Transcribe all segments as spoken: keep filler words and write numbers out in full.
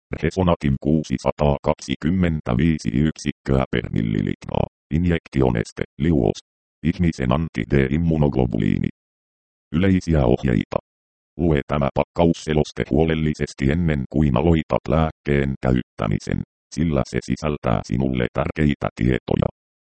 Resonativ kuusisataakaksikymmentäviisi yksikköä per millilitraa. Injektioneste, liuos. Ihmisen anti-D-immunoglobuliini. Yleisiä ohjeita. Lue tämä pakkausseloste huolellisesti ennen kuin aloitat lääkkeen käyttämisen, sillä se sisältää sinulle tärkeitä tietoja.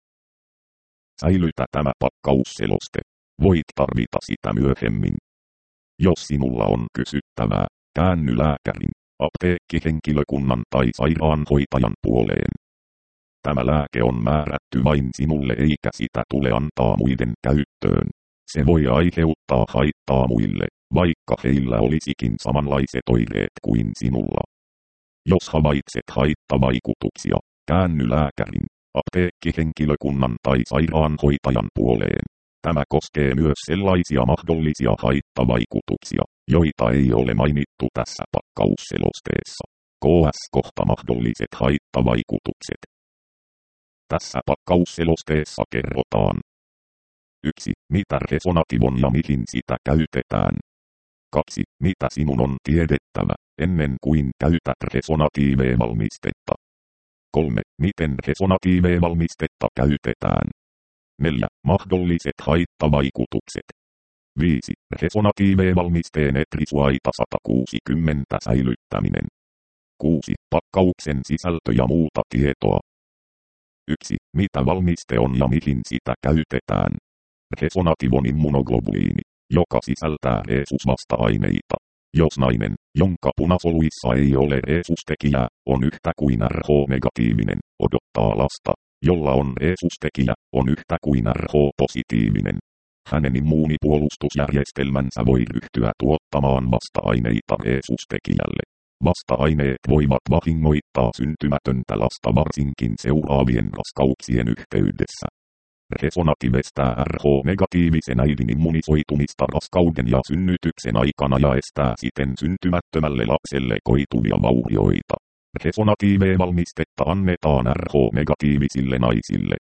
Säilytä tämä pakkausseloste. Voit tarvita sitä myöhemmin. Jos sinulla on kysyttävää, käänny lääkärin, apteekkihenkilökunnan tai sairaanhoitajan puoleen. Tämä lääke on määrätty vain sinulle eikä sitä tule antaa muiden käyttöön. Se voi aiheuttaa haittaa muille, vaikka heillä olisikin samanlaiset oireet kuin sinulla. Jos havaitset haittavaikutuksia, käänny lääkärin, apteekkihenkilökunnan tai sairaanhoitajan puoleen. Tämä koskee myös sellaisia mahdollisia haittavaikutuksia, joita ei ole mainittu tässä pakkausselosteessa. K S kohta mahdolliset haittavaikutukset. Tässä pakkausselosteessa kerrotaan. yksi. Mitä Resonativ on ja mihin sitä käytetään. kaksi. Mitä sinun on tiedettävä, ennen kuin käytät Resonativ-valmistetta. kolme. Miten Resonativ-valmistetta käytetään. neljä. Mahdolliset haittavaikutukset. viisi. Resonativ-valmisteen etrisuaita sata kuusikymmentä säilyttäminen. kuusi. Pakkauksen sisältö ja muuta tietoa. yksi. Mitä valmiste on ja mihin sitä käytetään. Resonativ on immunoglobuliini, joka sisältää rhesusvasta-aineita. Jos nainen, jonka punasoluissa ei ole rhesustekijää, on yhtä kuin R H-negatiivinen, odottaa lasta, jolla on rhesustekijä, on yhtä kuin R H-positiivinen. Hänen immuunipuolustusjärjestelmänsä voi ryhtyä tuottamaan vasta-aineita rhesustekijälle. Vasta-aineet voivat vahingoittaa syntymätöntä lasta varsinkin seuraavien raskauksien yhteydessä. Resonativ estää R H-negatiivisen äidin immunisoitumista raskauden ja synnytyksen aikana ja estää siten syntymättömälle lapselle koituvia vaurioita. Resonativ-valmistetta annetaan R H-negatiivisille naisille.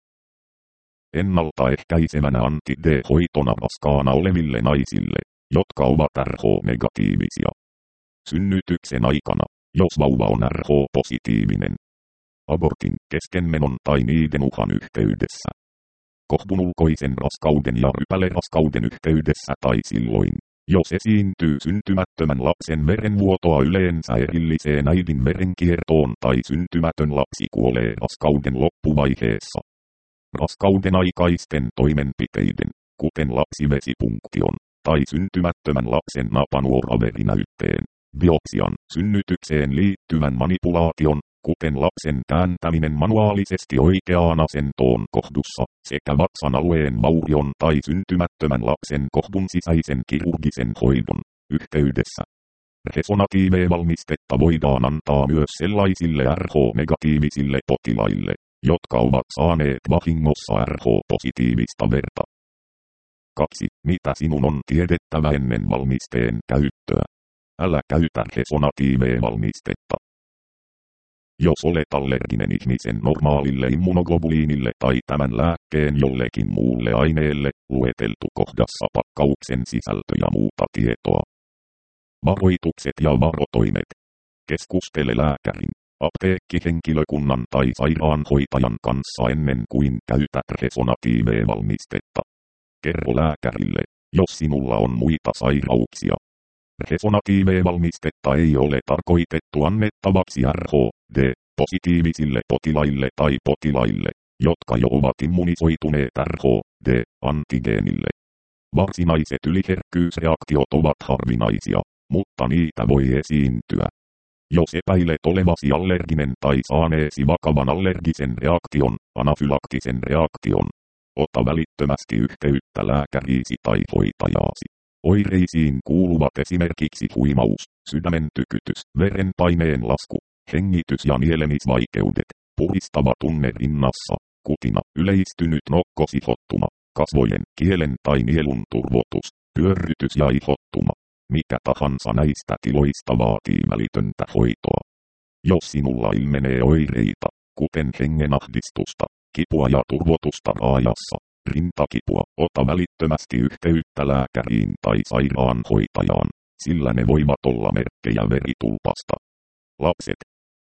Ennaltaehkäisevänä anti-D-hoitona raskaana oleville naisille, jotka ovat R H-negatiivisia. Synnytyksen aikana, jos vauva on R H-positiivinen. Abortin, keskenmenon tai niiden uhan yhteydessä. Kohdun ulkoisen raskauden ja rypäleraskauden yhteydessä tai silloin, jos esiintyy syntymättömän lapsen verenvuotoa yleensä erilliseen äidin verenkiertoon tai syntymätön lapsi kuolee raskauden loppuvaiheessa. Raskauden aikaisten toimenpiteiden, kuten lapsivesipunktion, tai syntymättömän lapsen napanuoraverinäytteen, biopsian, synnytykseen liittyvän manipulaation, kuten lapsen kääntäminen manuaalisesti oikeaan asentoon kohdussa, sekä vatsan alueen vaurion tai syntymättömän lapsen kohdun sisäisen kirurgisen hoidon yhteydessä. Resonativ-valmistetta voidaan antaa myös sellaisille R H-negatiivisille potilaille, jotka ovat saaneet vahingossa R H-positiivista verta. kaksi. Mitä sinun on tiedettävä ennen valmisteen käyttöä? Älä käytä Resonativ-valmistetta. Jos olet allerginen ihmisen normaalille immunoglobuliinille tai tämän lääkkeen jollekin muulle aineelle, lueteltu kohdassa pakkauksen sisältö ja muuta tietoa. Varoitukset ja varotoimet. Keskustele lääkärin, apteekkihenkilökunnan tai sairaanhoitajan kanssa ennen kuin käytät Resonativ-valmistetta. Kerro lääkärille, jos sinulla on muita sairauksia. Resonativ-valmistetta ei ole tarkoitettu annettavaksi R H-D-positiivisille potilaille tai potilaille, jotka jo ovat immunisoituneet R H-D-antigeenille. Varsinaiset yliherkkyysreaktiot ovat harvinaisia, mutta niitä voi esiintyä. Jos epäilet olevasi allerginen tai saaneesi vakavan allergisen reaktion, anafylaktisen reaktion, ota välittömästi yhteyttä lääkäriisi tai hoitajaasi. Oireisiin kuuluvat esimerkiksi huimaus, sydämen tykytys, verenpaineen lasku, hengitys- ja nielemisvaikeudet, puhistava tunne rinnassa, kutina, yleistynyt nokkosihottuma, kasvojen, kielen tai nielun turvotus, pyörrytys ja ihottuma. Mikä tahansa näistä tiloista vaatii välitöntä hoitoa. Jos sinulla ilmenee oireita, kuten hengenahdistusta, kipua ja turvotusta raajassa, rintakipua, ota välittömästi yhteyttä lääkäriin tai sairaanhoitajaan, sillä ne voivat olla merkkejä veritulpasta. Lapset,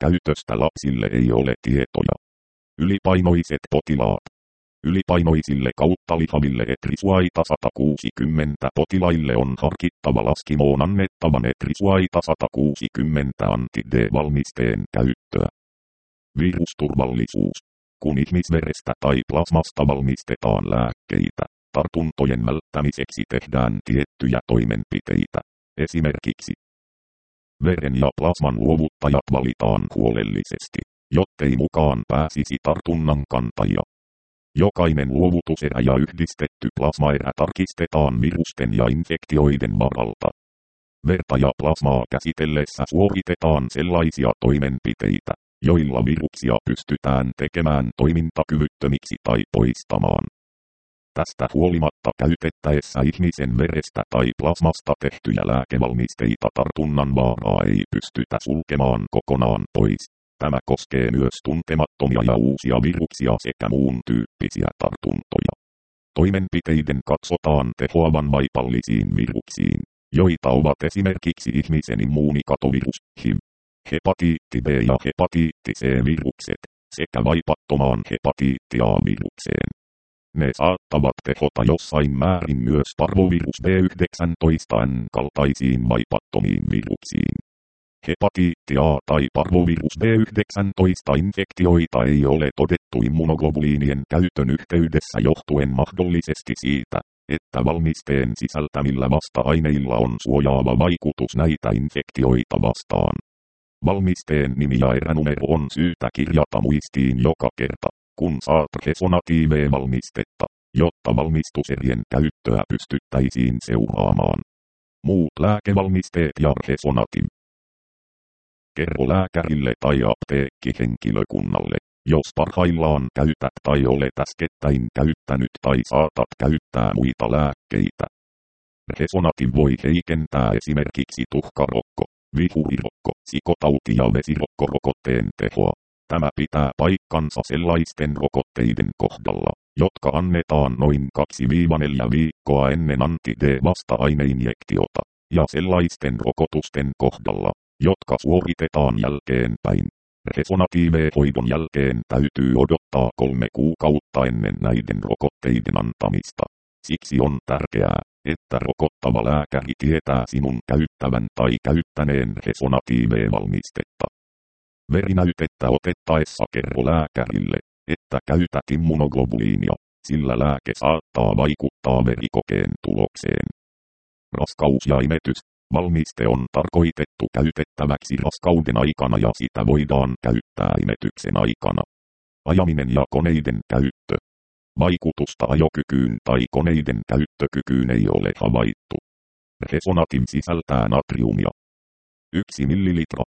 käytöstä lapsille ei ole tietoja. Ylipainoiset potilaat. Ylipainoisille kautta lihaville etrisuaita sata kuusikymmentä potilaille on harkittava laskimoon annettavan etrisuaita sata kuusikymmentä anti-D-valmisteen käyttöä. Virusturvallisuus. Kun ihmisverestä tai plasmasta valmistetaan lääkkeitä, tartuntojen välttämiseksi tehdään tiettyjä toimenpiteitä. Esimerkiksi veren ja plasman luovuttajat valitaan huolellisesti, jottei mukaan pääsisi tartunnan kantajia. Jokainen luovutuserä ja yhdistetty plasmaerä tarkistetaan virusten ja infektioiden varalta. Verta ja plasmaa käsitellessä suoritetaan sellaisia toimenpiteitä, joilla viruksia pystytään tekemään toimintakyvyttömiksi tai poistamaan. Tästä huolimatta käytettäessä ihmisen verestä tai plasmasta tehtyjä lääkevalmisteita tartunnan vaaraa ei pystytä sulkemaan kokonaan pois. Tämä koskee myös tuntemattomia ja uusia viruksia sekä muun tyyppisiä tartuntoja. Toimenpiteiden katsotaan tehoavan vaipallisiin viruksiin, joita ovat esimerkiksi ihmisen immuunikatovirus, H I V, hepatiitti B ja hepatiitti C-virukset, sekä vaipattomaan hepatiitti A-virukseen. Ne saattavat tehota jossain määrin myös parvovirus B yhdeksäntoista N kaltaisiin vaipattomiin viruksiin. Hepatiitti A tai parvovirus B yhdeksäntoista infektioita ei ole todettu immunoglobuliinien käytön yhteydessä johtuen mahdollisesti siitä, että valmisteen sisältämillä vasta-aineilla on suojaava vaikutus näitä infektioita vastaan. Valmisteen nimi ja eränumero on syytä kirjata muistiin joka kerta, kun saat resonatiive-valmistetta, jotta valmistuserien käyttöä pystyttäisiin seuraamaan. Muut lääkevalmisteet ja resonativ. Kerro lääkärille tai apteekkihenkilökunnalle, jos parhaillaan käytät tai olet äskettäin käyttänyt tai saatat käyttää muita lääkkeitä. Resonativ voi heikentää esimerkiksi tuhkarokko, vihurirokko, sikotauti ja vesirokkorokotteen tehoa. Tämä pitää paikkansa sellaisten rokotteiden kohdalla, jotka annetaan noin kaksi neljä viikkoa ennen anti-D-vasta-aineinjektiota, ja sellaisten rokotusten kohdalla, jotka suoritetaan jälkeenpäin. Resonatiive-hoidon jälkeen täytyy odottaa kolme kuukautta ennen näiden rokotteiden antamista. Siksi on tärkeää, että rokottava lääkäri tietää sinun käyttävän tai käyttäneen resonatiive-valmistetta. Verinäytettä otettaessa kerro lääkärille, että käytät immunoglobuliinia, sillä lääke saattaa vaikuttaa verikokeen tulokseen. Raskaus ja imetys. Valmiste on tarkoitettu käytettäväksi raskauden aikana ja sitä voidaan käyttää imetyksen aikana. Ajaminen ja koneiden käyttö. Vaikutusta ajokykyyn tai koneiden käyttökykyyn ei ole havaittu. Resonativ sisältää natriumia. yksi millilitra,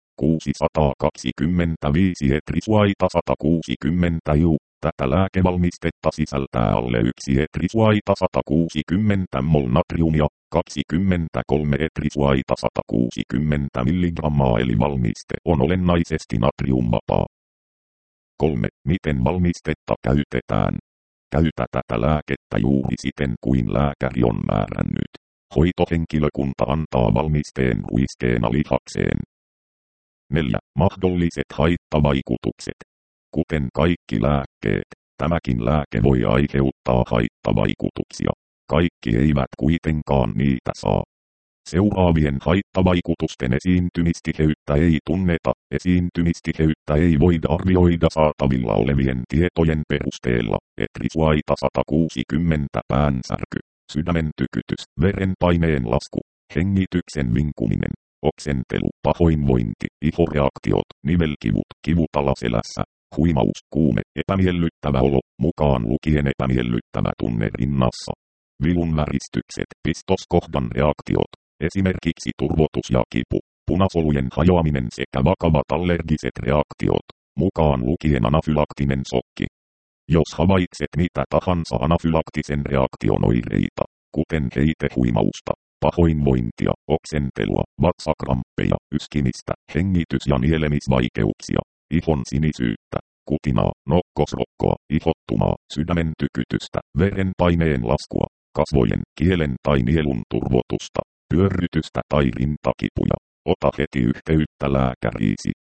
kuusisataakaksikymmentäviisi etrisuaita sata kuusikymmentä ju. Tätä lääkevalmistetta sisältää alle yksi etrisuaita sata kuusikymmentä mol natriumia, kaksikymmentäkolme etrisuaita sata kuusikymmentä milligrammaa eli valmiste on olennaisesti natriumvapaa. kolme. Miten valmistetta käytetään? Käytä tätä lääkettä juuri siten kuin lääkäri on määrännyt. Hoitohenkilökunta antaa valmisteen ruiskeena lihakseen. neljä. Mahdolliset haittavaikutukset. Kuten kaikki lääkkeet, tämäkin lääke voi aiheuttaa haittavaikutuksia. Kaikki eivät kuitenkaan niitä saa. Seuraavien haittavaikutusten esiintymistiheyttä ei tunneta. Esiintymistiheyttä ei voida arvioida saatavilla olevien tietojen perusteella. Etrisuaita sata kuusikymmentä päänsärky, sydämen tykytys, verenpaineen lasku, hengityksen vinkuminen, oksentelu, pahoinvointi, ihoreaktiot, nivelkivut, kivut alaselässä, huimaus, kuume, epämiellyttävä olo, mukaan lukien epämiellyttävä tunne rinnassa. Vilun väristykset, pistoskohdan reaktiot, esimerkiksi turvotus ja kipu, punasolujen hajoaminen sekä vakavat allergiset reaktiot, mukaan lukien anafylaktinen sokki. Jos havaitset mitä tahansa anafylaktisen reaktion oireita, kuten heitehuimausta, pahoinvointia, oksentelua, vatsakramppeja, yskimistä, hengitys- ja nielemisvaikeuksia, ihon sinisyyttä, kutinaa, nokkosrokkoa, ihottumaa, sydämen tykytystä, verenpaineen laskua, kasvojen, kielen tai nielun turvotusta, pyörrytystä tai rintakipuja, ota heti yhteyttä lääkäriisi.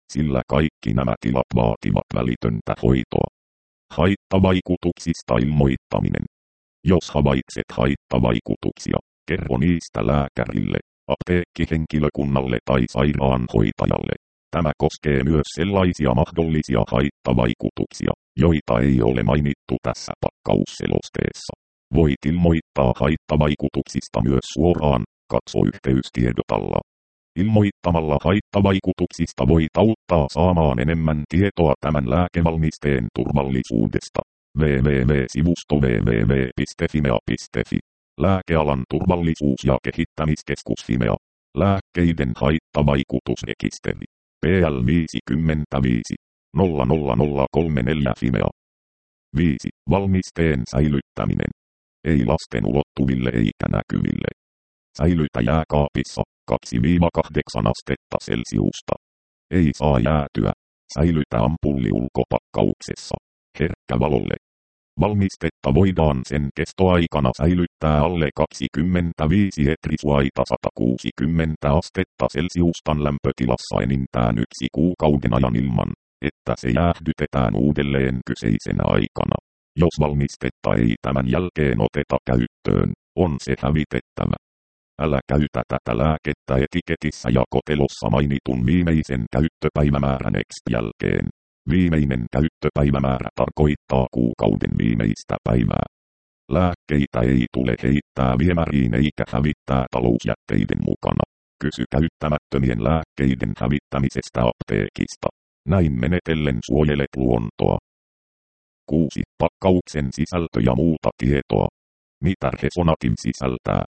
sillä kaikki nämä tilat vaativat välitöntä hoitoa. Haittavaikutuksista ilmoittaminen. Jos havaitset haittavaikutuksia, kerro niistä lääkärille, apteekkihenkilökunnalle tai sairaanhoitajalle. Tämä koskee myös sellaisia mahdollisia haittavaikutuksia, joita ei ole mainittu tässä pakkausselosteessa. Voit ilmoittaa haittavaikutuksista myös suoraan, katso yhteystiedot alla. Ilmoittamalla haittavaikutuksista voit auttaa saamaan enemmän tietoa tämän lääkevalmisteen turvallisuudesta. www-sivusto www piste fimea piste fi. Lääkealan turvallisuus- ja kehittämiskeskus Fimea. Lääkkeiden haittavaikutusrekisteri. P L viisikymmentäviisi nolla nolla nolla kolmekymmentäneljä Fimea. viisi. Valmisteen säilyttäminen. Ei lasten ulottuville eikä näkyville. Säilytä jääkaapissa kaksi kahdeksan astetta Celsiusta. Ei saa jäätyä. Säilytä ampulli ulkopakkauksessa. Herkkä valolle. Valmistetta voidaan sen kestoaikana säilyttää alle kaksikymmentäviisi etrisuaita sata kuusikymmentä astetta Celsiustan lämpötilassa enintään yksi kuukauden ajan ilman, että se jäähdytetään uudelleen kyseisenä aikana. Jos valmistetta ei tämän jälkeen oteta käyttöön, on se hävitettävä. Älä käytä tätä lääkettä etiketissä ja kotelossa mainitun viimeisen käyttöpäivämäärän X jälkeen. Viimeinen käyttöpäivämäärä tarkoittaa kuukauden viimeistä päivää. Lääkkeitä ei tule heittää viemäriin eikä hävittää talousjätteiden mukana. Kysy käyttämättömien lääkkeiden hävittämisestä apteekista. Näin menetellen suojelet luontoa. kuusi. Pakkauksen sisältö ja muuta tietoa. Mitä Resonativ sisältää?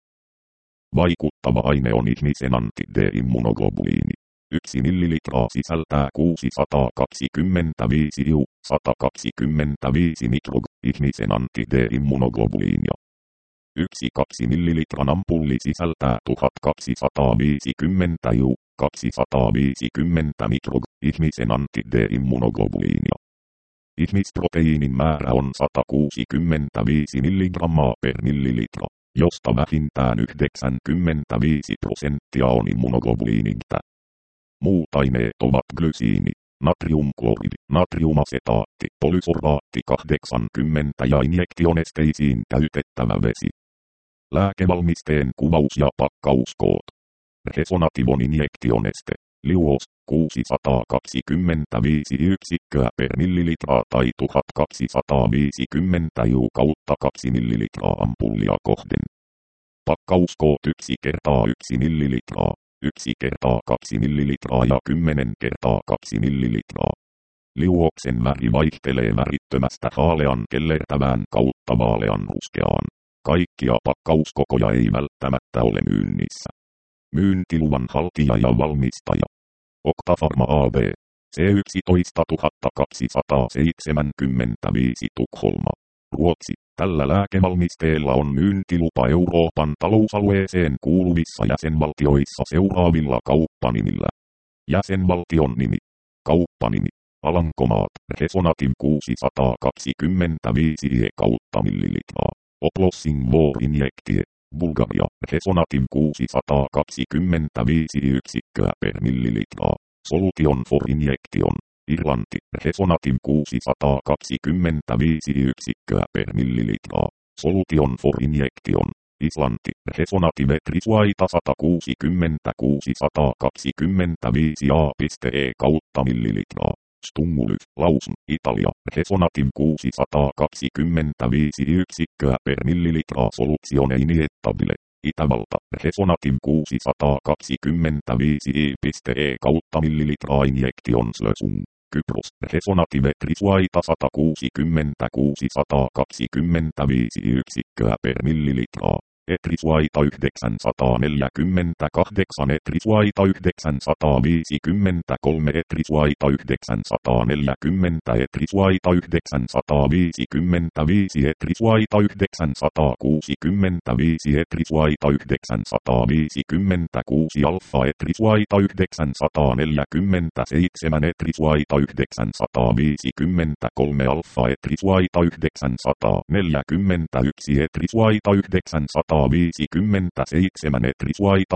Vaikuttava aine on ihmisen anti-D-immunoglobuliini. Yksi millilitraa sisältää kuusisataakaksikymmentäviisi iu, sata kaksikymmentäviisi mikrog, ihmisen anti-D-immunoglobuliinia. Yksi kaksi millilitran ampulli sisältää tuhatkaksisataaviisikymmentä iu, kaksisataaviisikymmentä mikrog, ihmisen anti-D-immunoglobuliinia. Ihmisproteiinin määrä on sata kuusikymmentäviisi milligrammaa per millilitra, josta vähintään yhdeksänkymmentäviisi prosenttia on immunoglobuliiniltä. Muut aineet ovat glysiini, natriumkloridi, natriumasetaatti, polysorbaatti kahdeksankymmentä ja injektionesteisiin käytettävä vesi. Lääkevalmisteen kuvaus ja pakkauskoot. Resonativ on injektioneste, liuos, kuusisataakaksikymmentäviisi yksikköä per millilitraa tai tuhatkaksisataaviisikymmentä iu kautta kaksi millilitraa ampullia kohden. Pakkauskoot yksi kertaa yksi millilitraa. yksi kertaa kaksi millilitraa ja kymmenen kertaa kaksi millilitraa. Liuoksen väri vaihtelee värittömästä haalean kellertävään kautta vaalean ruskeaan. Kaikkia pakkauskokoja ei välttämättä ole myynnissä. Myyntiluvan haltija ja valmistaja. Octafarma A B. C yksitoista kaksisataaseitsemänkymmentäviisi Tukholma. Ruotsi. Tällä lääkevalmisteella on myyntilupa Euroopan talousalueeseen kuuluvissa jäsenvaltioissa seuraavilla kauppanimillä. Jäsenvaltion nimi. Kauppanimi. Alankomaat. Resonativ kuusisataakaksikymmentäviisi e kautta millilitraa. Oplossing for injektie. Bulgaria. Resonativ kuusisataakaksikymmentäviisi yksikköä per millilitraa. Solution for injection. Irlanti. Resonativ kuusisataakaksikymmentäviisi yksikköä per millilitraa. Solution for injection. Islanti. Resonativ etrisuaita sata kuusikymmentä kuusisataakaksikymmentäviisi A.E kautta millilitraa. Stumulys. Lausn. Italia. Resonativ kuusisataakaksikymmentäviisi yksikköä per millilitraa. Soluzione iniettabile. Itävalta. Resonativ kuusisataakaksikymmentäviisi I.E kautta millilitraa injektionslösung. Kypros. Resonativ etrisuaita sata kuusikymmentä kuusisataakaksikymmentäviisi yksikköä per millilitraa. Etrisuaita yhdeksänsataaneljäkymmentäkahdeksan Etrisuaita yhdeksänsataaviisikymmentäkolme Etrisuaita yhdeksänsataaneljäkymmentä Etrisuaita yhdeksänsataaviisikymmentäviisi Etrisuaita yhdeksänsataakuusikymmentäviisi Etrisuaita yhdeksänsataaviisikymmentäkuusi Alfa Etrisuaita yhdeksänsataaneljäkymmentäseitsemän Etrisuaita yhdeksänsataaviisikymmentäkolme Alfa Etrisuaita yhdeksänsataaneljäkymmentäyksi Etrisuaita yhdeksänsataa yhdeksänsataaviisikymmentäseitsemän etrisuaita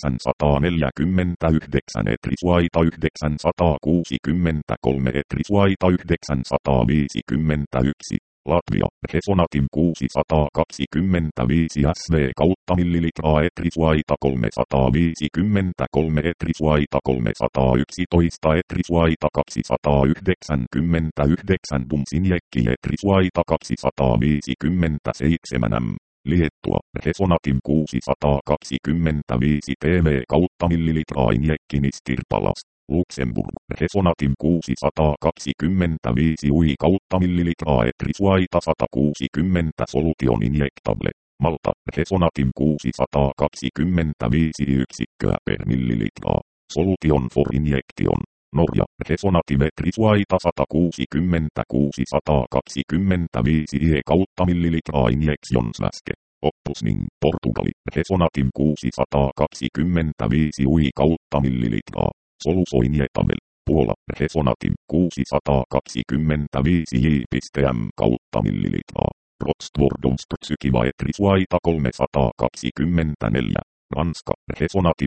yhdeksänsataaneljäkymmentäyhdeksän etrisuaita yhdeksänsataakuusikymmentäkolme etrisuaita yhdeksänsataaviisikymmentäyksi. Latvia, Resonatim kuusisataakaksikymmentäviisi S V kautta millilitraa etrisuaita kolmesataaviisikymmentäkolme etrisuaita kolmesataayksitoista etrisuaita kaksisataayhdeksänkymmentäyhdeksän Dumsinjekki etrisuaita kaksisataaviisikymmentäseitsemän M. Liettua, Resonatim kuusisataakaksikymmentäviisi T V kautta millilitraa injekkinistirpalas. Luxemburg, Resonatim kuusisataakaksikymmentäviisi U I kautta millilitraa etrisuaita sata kuusikymmentä Solution injektable. Malta, Resonatim kuusisataakaksikymmentäviisi yksikköä per millilitraa. Solution for injection. Norja, Resonatim etrisuaita sata kuusikymmentä kuusisataakaksikymmentäviisi I E kautta millilitraa injectionsväske. Oppusning, Portugali, Resonatim kuusisataakaksikymmentäviisi U I kautta millilitraa. Solusoinjetabel, Puola, Resonatim kuusisataakaksikymmentäviisi J M kautta millilitraa. Rotstvordovstsykiva etrisuaita kolmesataakaksikymmentäneljä. Ranska, Resonatim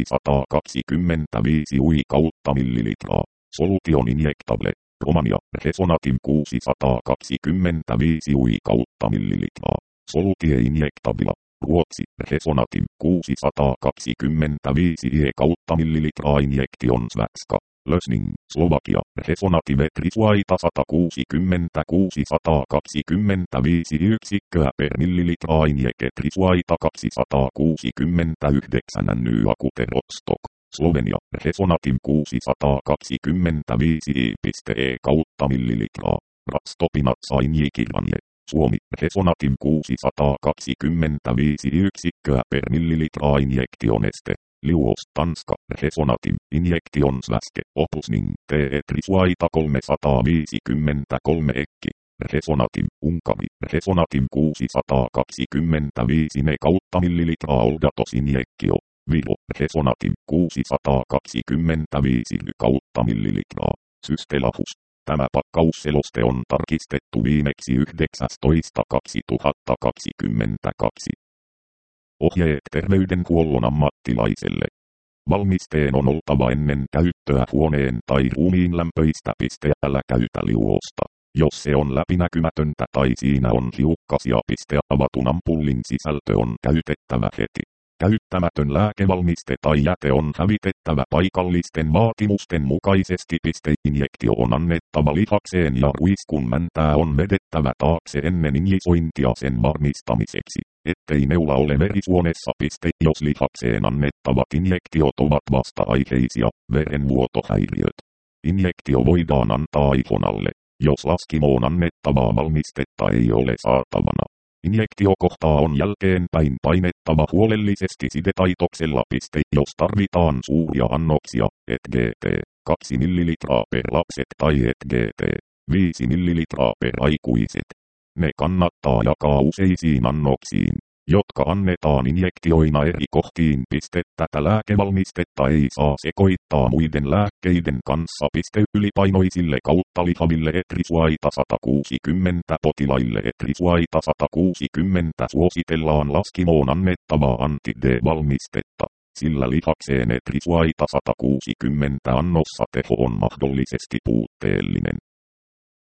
kuusisataakaksikymmentäviisi U I kautta millilitraa. Solution injektable. Romania, Resonatim kuusisataakaksikymmentäviisi U I kautta millilitraa. Solutie injektabila. Ruotsi, Resonatim kuusisataakaksikymmentäviisi I E kautta millilitraa injectionsvätska. Lösning, Slovakia, Resonatim etrisuaita sata kuusikymmentä kuusisataakaksikymmentäviisi yksikköä per millilitraa injeketrisuaita kaksisataakuusikymmentäyhdeksän Nyakuterostok. Slovenia, Resonatim kuusisataakaksikymmentäviisi I E kautta millilitraa. Rastopinatsa injikirvanje. Suomi, Resonatim kuusisataakaksikymmentäviisi yksikköä per millilitraa injektioneste. Liuos, Tanska, Resonatim, injectionsväske, Opusning, T etrisuaita kolmesataaviisikymmentäkolme Ekki. Resonatim, Unkari, Resonatim kuusisataakaksikymmentäviisi Ne kautta millilitraa Oldatos injektio. Viro, Resonatim kuusisataakaksikymmentäviisi Ry kautta millilitraa. Systelahus. Tämä pakkausseloste on tarkistettu viimeksi yhdeksästoista kaksituhattakaksikymmentäkaksi. Ohjeet terveydenhuollon ammattilaiselle. Valmisteen on oltava ennen käyttöä huoneen tai ruumiin lämpöistä piste. Älä käytä liuosta. Jos se on läpinäkymätöntä tai siinä on hiukkasia piste. Avatun ampullin sisältö on käytettävä heti. Käyttämätön lääkevalmiste tai jäte on hävitettävä paikallisten vaatimusten mukaisesti. Injektio on annettava lihakseen ja ruiskun mäntää on vedettävä taakse ennen injisointia sen varmistamiseksi, ettei neula ole verisuonessa. Jos lihakseen annettavat injektiot ovat vasta-aiheisia, verenvuotohäiriöt. Injektio voidaan antaa ihon alle, jos laskimoon annettavaa valmistetta ei ole saatavana. Injektiokohtaa on jälkeenpäin painettava huolellisesti sidetaitoksella. Jos tarvitaan suuria annoksia, et gt, kaksi millilitraa per lapset tai et gt, viisi millilitraa per aikuiset. Ne kannattaa jakaa useisiin annoksiin, jotka annetaan injektioina eri kohtiin. Tätä lääkevalmistetta ei saa sekoittaa muiden lääkkeiden kanssa. Ylipainoisille kautta lihaville etrisuaita sata kuusikymmentä potilaille etrisuaita sata kuusikymmentä suositellaan laskimoon annettavaa anti-D-valmistetta, sillä lihakseen etrisuaita sata kuusikymmentä annossa teho on mahdollisesti puutteellinen.